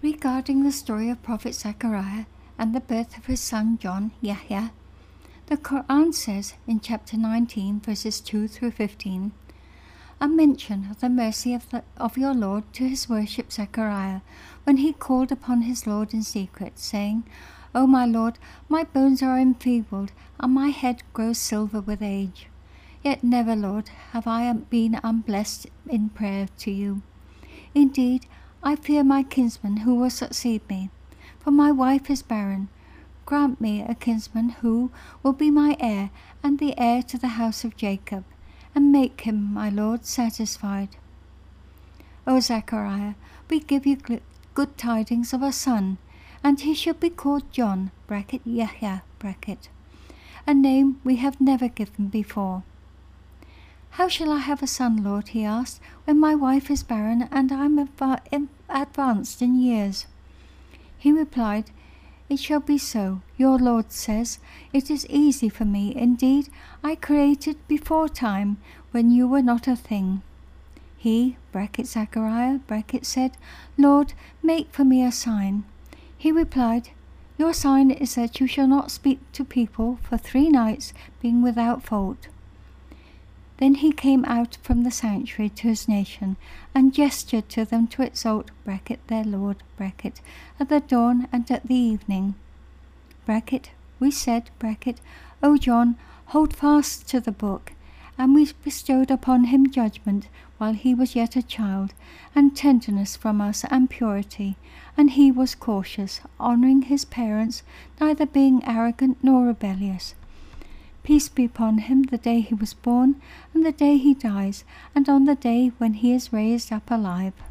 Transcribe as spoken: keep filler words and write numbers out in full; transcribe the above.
Regarding the story of Prophet Zechariah and the birth of his son John, Yahya, the Quran says in chapter nineteen, verses two through fifteen, a mention of the mercy of, the, of your Lord to his worship Zechariah, when he called upon his Lord in secret, saying, O my Lord, my bones are enfeebled, and my head grows silver with age. Yet never, Lord, have I been unblessed in prayer to you. Indeed, I fear my kinsman who will succeed me, for my wife is barren. Grant me a kinsman who will be my heir and the heir to the house of Jacob, and make him, my Lord, satisfied. O Zechariah, we give you good tidings of a son, and he shall be called John, bracket Yahya, bracket, a name we have never given before. How shall I have a son, Lord, he asked, when my wife is barren and I am adva- advanced in years? He replied, It shall be so. Your Lord says, It is easy for me. Indeed, I created before time, when you were not a thing. He, bracket Zechariah, bracket said, Lord, make for me a sign. He replied, Your sign is that you shall not speak to people for three nights, being without fault. Then he came out from the sanctuary to his nation, and gestured to them to exalt, bracket, their Lord, bracket, at the dawn and at the evening. Bracket, we said, bracket, O John, hold fast to the book, and we bestowed upon him judgment while he was yet a child, and tenderness from us and purity, and he was cautious, honouring his parents, neither being arrogant nor rebellious. Peace be upon him the day he was born, and the day he dies, and on the day when he is raised up alive.